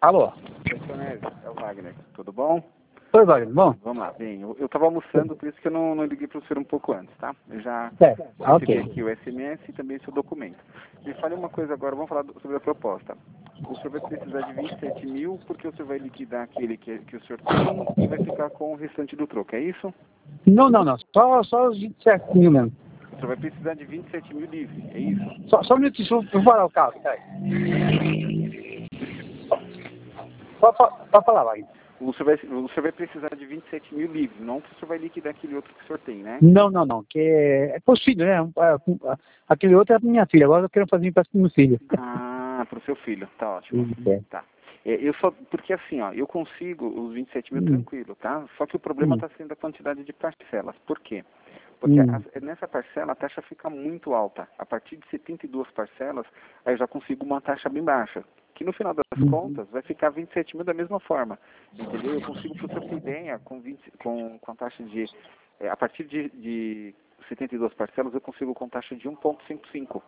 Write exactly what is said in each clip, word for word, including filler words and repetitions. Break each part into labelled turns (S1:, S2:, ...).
S1: Alô?
S2: É o Wagner, tudo bom?
S1: Oi, Wagner, bom?
S2: Vamos lá, bem, eu, eu tava almoçando, por isso que eu não, não liguei para o senhor um pouco antes, tá? Eu já
S1: Certo,
S2: recebi
S1: ok.
S2: aqui o S M S e também seu documento. Me fale uma coisa agora, vamos falar do- sobre a proposta. O senhor vai precisar de vinte e sete mil, porque o senhor vai liquidar aquele que, que o senhor tem e vai ficar com o restante do troco, é isso?
S1: Não, não, não, só, só os vinte e sete mil mesmo.
S2: O senhor vai precisar de vinte e sete mil livre, é isso?
S1: Só, só um minutinho, deixa eu eu vou parar o carro, peraí. Pode, pode, pode falar, Wagner.
S2: O senhor, vai, o senhor vai precisar de vinte e sete mil livre, não que o senhor vai liquidar aquele outro que o senhor tem, né?
S1: Não, não, não, que é, é pros filhos, né? Um, é, um, a- Aquele outro é pra minha filha, agora eu quero fazer um empréstimo pro meu filho.
S2: Ah, para o seu filho, tá ótimo.
S1: Isso, é.
S2: Tá. É, eu só, porque assim, ó, eu consigo os vinte e sete mil
S1: Hum,
S2: tranquilo, tá? Só que o problema
S1: hum,
S2: está sendo a quantidade de parcelas. Por quê? Porque
S1: hum,
S2: a- nessa parcela a taxa fica muito alta. A partir de setenta e duas parcelas, aí eu já consigo uma taxa bem baixa. Que no final das
S1: hum,
S2: contas vai ficar vinte e sete mil da mesma forma. Entendeu? Eu consigo, para o senhor ter ideia, com, vinte, com, com a taxa de. É, a partir de, de setenta e duas parcelas, eu consigo com taxa de um vírgula cinquenta e cinco.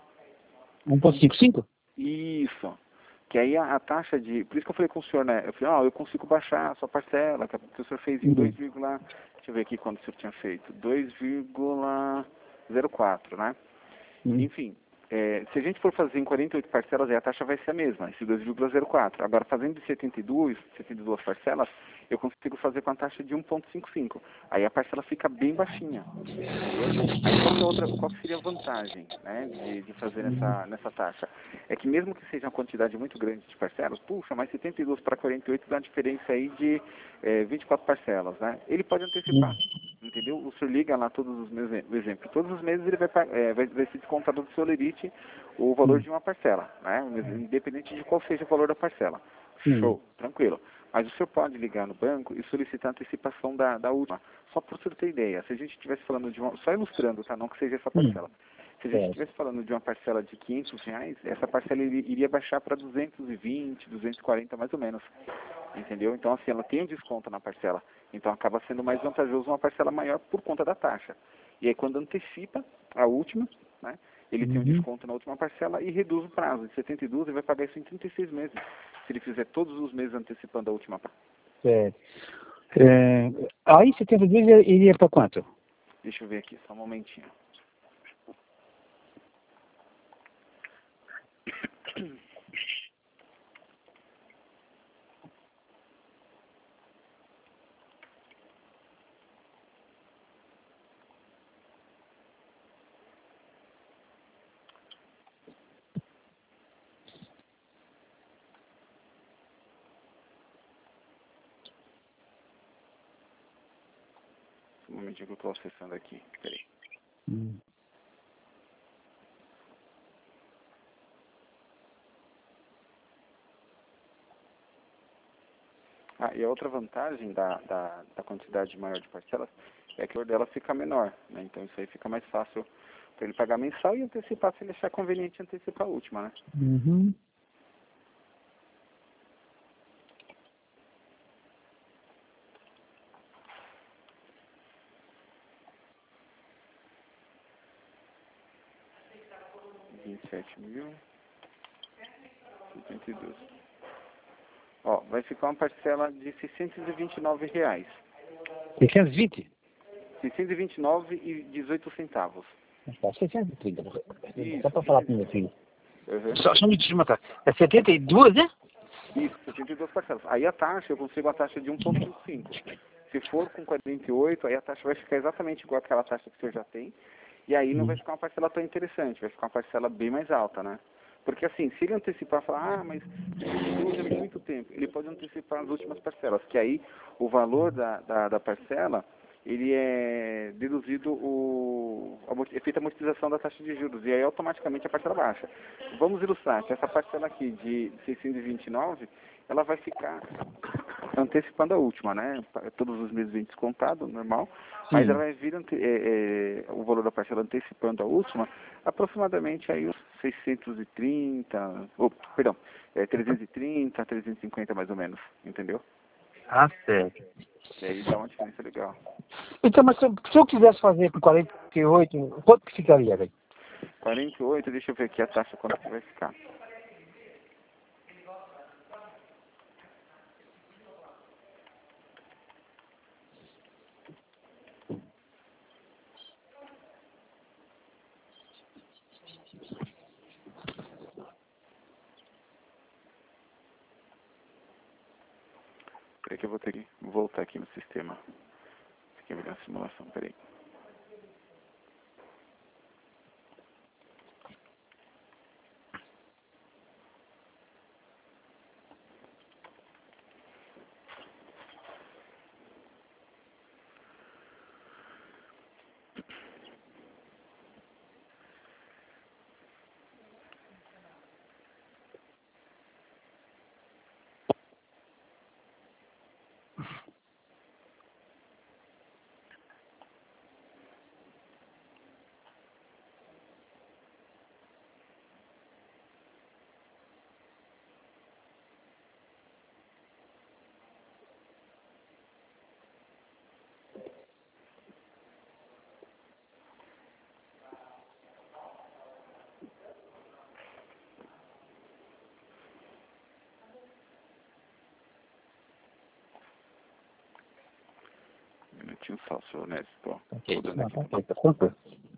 S1: um ponto cinquenta e cinco?
S2: Isso. Que aí a, a taxa de. Por isso que eu falei com o senhor, né? Eu falei, ó, eu consigo baixar a sua parcela, que o senhor fez em dois,
S1: Hum,
S2: deixa eu ver aqui quando o senhor tinha feito. dois vírgula zero quatro, né?
S1: hum,
S2: Enfim, é, se a gente for fazer em quarenta e oito parcelas, aí a taxa vai ser a mesma, esse dois vírgula zero quatro. Agora, fazendo de setenta e duas, setenta e duas parcelas, eu consigo fazer com a taxa de um vírgula cinquenta e cinco. Aí a parcela fica bem baixinha, entendeu? Aí qual, que é outra, qual que seria a vantagem, né, de, de fazer nessa, nessa taxa? É que mesmo que seja uma quantidade muito grande de parcelas, puxa, mas setenta e duas para quarenta e oito dá uma diferença aí de é, vinte e quatro parcelas, né? Ele pode antecipar.
S1: hum,
S2: Entendeu? O senhor liga lá todos os meses, por exemplo, todos os meses ele vai, pa- é, vai, vai ser descontado do seu lerite o valor
S1: hum,
S2: de uma parcela, né? Independente de qual seja o valor da parcela.
S1: hum,
S2: Show, tranquilo. Mas o senhor pode ligar no banco e solicitar a antecipação da, da última. Só para o senhor ter ideia, se a gente estivesse falando de uma, só ilustrando, tá? Não que seja essa
S1: hum,
S2: parcela. Se a gente
S1: certo.
S2: estivesse falando de uma parcela de quinhentos reais, essa parcela iria iria baixar para duzentos e vinte, duzentos e quarenta mais ou menos. Entendeu? Então, assim, ela tem um desconto na parcela. Então, acaba sendo mais vantajoso uma parcela maior por conta da taxa. E aí, quando antecipa a última, né, ele tem um
S1: Uhum,
S2: desconto na última parcela e reduz o prazo. De setenta e duas, ele vai pagar isso em trinta e seis meses. Se ele fizer todos os meses antecipando a última parcela.
S1: certo. É, aí setenta e dois iria iria pra quanto?
S2: Deixa eu ver aqui, só um momentinho. Um momentinho que eu estou acessando aqui. Peraí.
S1: Hum.
S2: Ah, e a outra vantagem da, da, da quantidade maior de parcelas é que o valor dela fica menor, né? Então isso aí fica mais fácil para ele pagar mensal e antecipar se ele achar conveniente antecipar a última, né?
S1: Uhum.
S2: vinte e sete mil, setenta e dois. Ó, vai ficar uma parcela de seiscentos e vinte e nove reais.
S1: seiscentos e vinte?
S2: seiscentos e vinte e nove e dezoito centavos.
S1: Tá, seiscentos e trinta. Só
S2: Isso.
S1: para falar com o meu filho.
S2: Uhum.
S1: Só, só me diz uma coisa. É setenta e duas, né?
S2: Isso, setenta e duas parcelas. Aí a taxa, eu consigo a taxa de um vírgula cinquenta e cinco. Se for com quarenta e oito, aí a taxa vai ficar exatamente igual àquela taxa que o senhor já tem. E aí não vai
S1: Hum.
S2: ficar uma parcela tão interessante, vai ficar uma parcela bem mais alta, né? Porque assim, se ele antecipar e falar, ah, mas setenta e dois é muito tempo, ele pode antecipar as últimas parcelas, que aí o valor da, da, da parcela, ele é deduzido o amorti- é feita a amortização da taxa de juros, e aí automaticamente a parcela baixa. Vamos ilustrar que essa parcela aqui de seiscentos e vinte e nove, ela vai ficar antecipando a última, né? Todos os meses vem descontado, normal, mas ela
S1: Sim.
S2: vai vir ante- é, é, o valor da parcela antecipando a última, aproximadamente aí uns seiscentos e trinta, ou, perdão, é, trezentos e trinta, trezentos e cinquenta mais ou menos, entendeu?
S1: Ah, certo.
S2: E aí dá uma diferença legal.
S1: Então, mas se eu, se eu quisesse fazer por quarenta e oito, quanto que ficaria, velho?
S2: quarenta e oito, deixa eu ver aqui a taxa quanto que vai ficar. Peraí que eu vou ter que voltar aqui no sistema. Aqui vai dar a simulação, peraí. Um minutinho só, senhor Nézio. Tô
S1: Ok,
S2: mudando
S1: não,
S2: aqui.
S1: tá ok, tá tranquilo.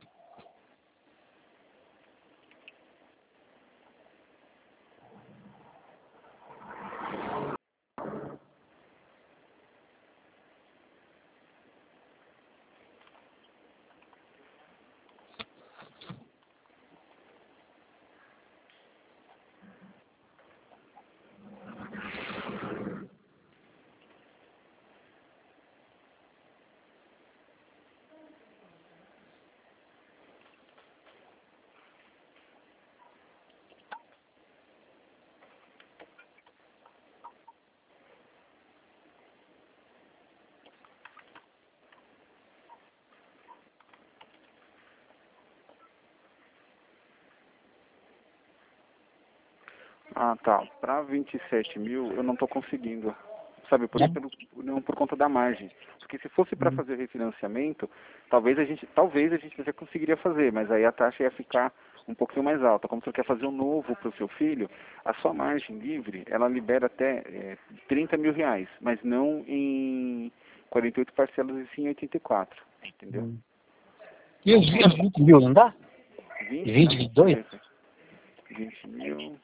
S2: Ah, tá. Para vinte e sete mil eu não estou conseguindo. Sabe, por,
S1: É?
S2: pelo, não por conta da margem. Porque se fosse para
S1: Hum.
S2: fazer refinanciamento, talvez a gente, talvez a gente até conseguiria fazer, mas aí a taxa ia ficar um pouquinho mais alta. Como você quer fazer um novo para o seu filho, a sua margem livre, ela libera até é, trinta mil reais, mas não em quarenta e oito parcelas e sim em oitenta e quatro. Entendeu?
S1: Hum. E os os vinte mil, não dá?
S2: vinte,
S1: vinte,
S2: não,
S1: vinte e
S2: deixa eu
S1: dois?
S2: ver. vinte mil.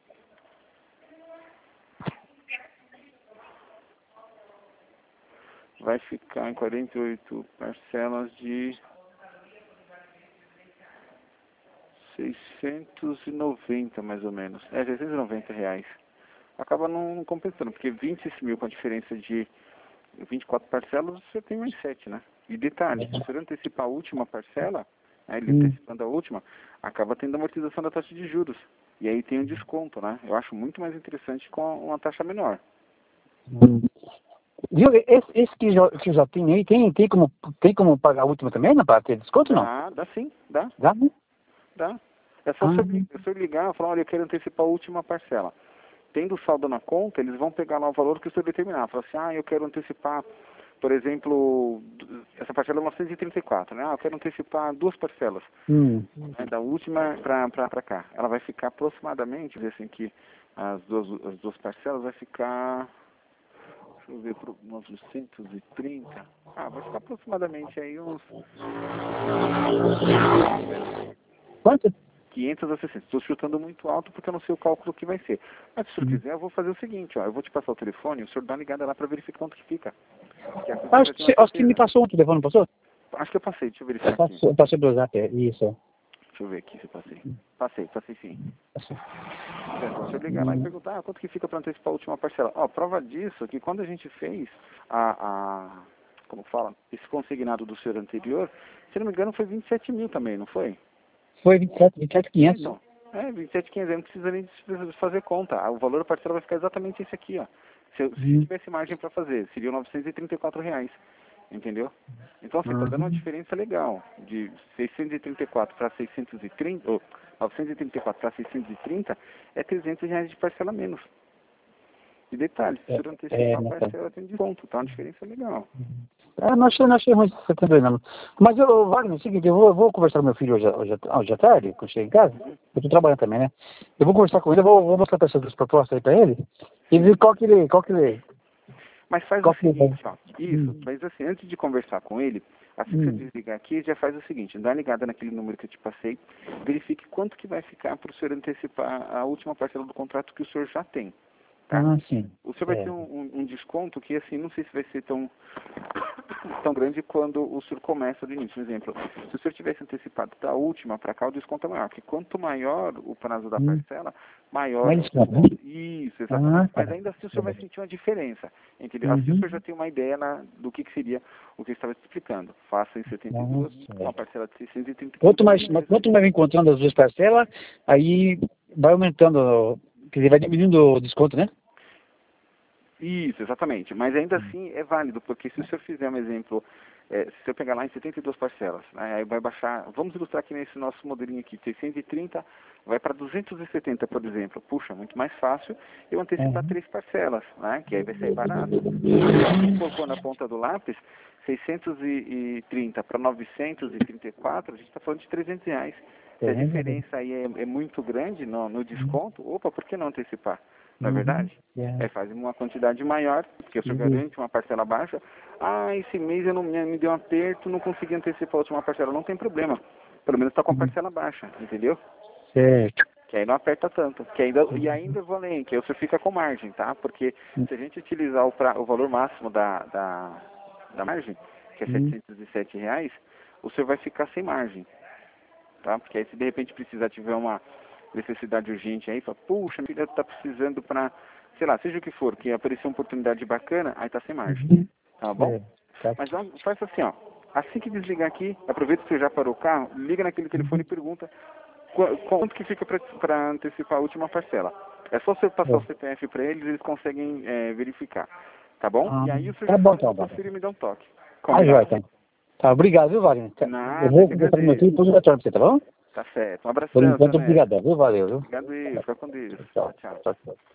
S2: Vai ficar em quarenta e oito parcelas de seiscentos e noventa, mais ou menos. É, seiscentos e noventa reais. Acaba não compensando, porque vinte mil com a diferença de vinte e quatro parcelas, você tem mais sete, né? E detalhe, se você antecipar a última parcela, né, ele
S1: Hum.
S2: antecipando a última, acaba tendo amortização da taxa de juros. E aí tem um desconto, né? Eu acho muito mais interessante com uma taxa menor.
S1: Hum. Viu, esse, esse que, já, que já tem aí, tem, tem, como, tem como pagar a última também, não, para ter desconto, não?
S2: Dá, dá sim, dá,
S1: Dá, né?
S2: dá. É só
S1: Ah,
S2: se eu, li- se eu ligar e falar, olha, eu quero antecipar a última parcela. Tendo saldo na conta, eles vão pegar lá o valor que o senhor determinar. Falar assim, ah, eu quero antecipar, por exemplo, essa parcela é novecentos e trinta e quatro, né? Ah, eu quero antecipar duas parcelas,
S1: hum.
S2: né, da última para cá. Ela vai ficar aproximadamente, ver assim que as duas, as duas parcelas vai ficar, deixa eu ver, pro novecentos e trinta. Ah, vai ficar aproximadamente aí uns
S1: Quanto?
S2: quinhentos a seiscentos. Estou chutando muito alto porque eu não sei o cálculo que vai ser. Mas se o senhor
S1: Hum.
S2: quiser, eu vou fazer o seguinte, ó, eu vou te passar o telefone, o senhor dá uma ligada lá para verificar quanto que fica. Que assim você
S1: Acho
S2: vai ter
S1: que,
S2: uma
S1: você- acho que me
S2: certeza.
S1: passou um telefone, não passou?
S2: Acho que eu passei, deixa eu verificar aqui.
S1: Passou, passou pelo zap, é, isso.
S2: Deixa eu ver aqui se eu passei. Passei, passei sim.
S1: Passou.
S2: É só você ligar lá e
S1: Hum.
S2: perguntar ah, quanto que fica para antecipar a última parcela. Ó, prova disso é que quando a gente fez a, a como fala, esse consignado do senhor anterior, se não me engano foi vinte e sete mil também, não foi?
S1: Foi vinte e sete, vinte e sete,
S2: É,
S1: quinhentos.
S2: então. É, vinte e sete mil e quinhentos, não precisa nem de fazer conta. Ah, o valor da parcela vai ficar exatamente esse aqui, ó. Se, eu- se
S1: Hum.
S2: tivesse margem para fazer, seriam novecentos e trinta e quatro reais. Entendeu? Então, assim, tá dando uma
S1: Uhum.
S2: diferença legal. De seiscentos e trinta e quatro para seiscentos e trinta, ou novecentos e trinta e quatro para seiscentos e trinta, é trezentos reais de parcela menos. E detalhe, se
S1: É,
S2: você
S1: é,
S2: antecipar a
S1: né, tá.
S2: parcela, tem desconto, tá? Uma diferença legal.
S1: Ah, não achei, não achei ruim setenta e dois, não. Mas, eu, Wagner, é o seguinte, eu vou, eu vou conversar com meu filho hoje, hoje, hoje à tarde, quando chegar em casa. Eu tô trabalhando também, né? Eu vou conversar com ele, eu vou, vou mostrar essas duas propostas aí pra ele, e ver qual que ele, qual que ele,
S2: Mas faz o
S1: qual que ele vai.
S2: seguinte, ó. Isso,
S1: Hum,
S2: mas assim, antes de conversar com ele, assim que você
S1: hum,
S2: desligar aqui, já faz o seguinte, dá uma ligada naquele número que eu te passei, verifique quanto que vai ficar para o senhor antecipar a última parcela do contrato que o senhor já tem. Tá?
S1: Ah, sim.
S2: O senhor vai
S1: É.
S2: ter um, um, um desconto que, assim, não sei se vai ser tão, tão grande quando o senhor começa do início. Por exemplo, se o senhor tivesse antecipado da última para cá, o desconto é maior, porque quanto maior o prazo da
S1: Hum.
S2: parcela, maior
S1: Mais
S2: é o
S1: desconto, né?
S2: desconto. Isso, exatamente.
S1: Ah, tá.
S2: Mas ainda assim o senhor vai sentir uma diferença. Entendeu? Assim o
S1: Uhum.
S2: senhor já tem uma ideia na, do que, que seria o que eu estava te explicando. Faça em setenta e duas,
S1: Nossa,
S2: uma
S1: é.
S2: parcela de seiscentos e trinta
S1: Quanto mais,
S2: meses.
S1: quanto mais vai encontrando as duas parcelas, aí vai aumentando, quer dizer, vai diminuindo o desconto, né?
S2: Isso, exatamente. Mas ainda assim é válido, porque se o senhor fizer um exemplo, é, se eu pegar lá em setenta e duas parcelas, né, aí vai baixar, vamos ilustrar aqui nesse nosso modelinho aqui, seiscentos e trinta vai para duzentos e setenta, por exemplo. Puxa, muito mais fácil eu antecipar
S1: Uhum.
S2: três parcelas, né, que aí vai sair barato. Se for pôr na ponta do lápis, seiscentos e trinta para novecentos e trinta e quatro, a gente está falando de trezentos reais. Se a diferença aí é, é muito grande no, no desconto, opa, por que não antecipar? Não é
S1: Uhum.
S2: verdade?
S1: Yeah.
S2: É, faz uma quantidade maior, porque o senhor
S1: Uhum.
S2: garante uma parcela baixa. Ah, esse mês eu não, me, me deu um aperto, não consegui antecipar a última parcela. Não tem problema. Pelo menos está com a
S1: Uhum.
S2: parcela baixa, entendeu?
S1: Certo.
S2: Que aí não aperta tanto. Que ainda, e ainda eu vou além, que aí você fica com margem, tá? Porque se a gente utilizar o, pra, o valor máximo da, da, da margem, que é
S1: Uhum.
S2: setecentos e sete reais, o senhor vai ficar sem margem, tá? Porque aí se de repente precisar tiver uma necessidade urgente aí, fala, puxa, minha filha está precisando para, sei lá, seja o que for, que apareceu uma oportunidade bacana, aí tá sem margem,
S1: Uhum.
S2: tá bom?
S1: É, tá.
S2: Mas ó, faz assim, ó, assim que desligar aqui, aproveita que você já parou o carro, liga naquele telefone e pergunta qu- quanto que fica para antecipar a última parcela. É só você passar o
S1: É.
S2: C P F para eles, eles conseguem é, verificar, tá bom?
S1: Ah,
S2: E aí o senhor
S1: tá
S2: já
S1: bom,
S2: faz
S1: então,
S2: uma
S1: tá.
S2: conferir e me dá um toque.
S1: Ah, joia,
S2: Combinado?
S1: então. Tá, obrigado, viu, Wagner? Tá, eu
S2: Nada,
S1: vou
S2: que
S1: conversar com meu
S2: agradeço.
S1: filho, depois eu retorno pra você, tá bom?
S2: Tá certo. Um
S1: Por
S2: abração, seu
S1: enquanto,
S2: Nélio.
S1: obrigado, viu? Valeu, viu?
S2: Obrigado e fica com Deus.
S1: Tchau,
S2: Tchau, tchau.
S1: tchau, tchau.